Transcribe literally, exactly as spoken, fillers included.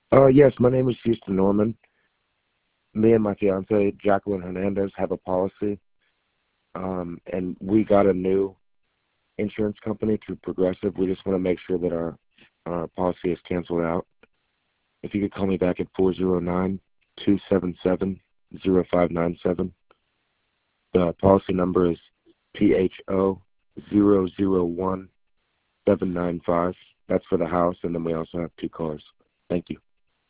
Uh, yes, my name is Houston Norman. Me and my fiance, Jacqueline Hernandez, have a policy, um, and we got a new insurance company through Progressive. We just want to make sure that our, our policy is canceled out. If you could call me back at four zero nine, two seven seven, zero five nine seven. The policy number is P H O zero zero one seven nine five. That's for the house, and then we also have two cars. Thank you.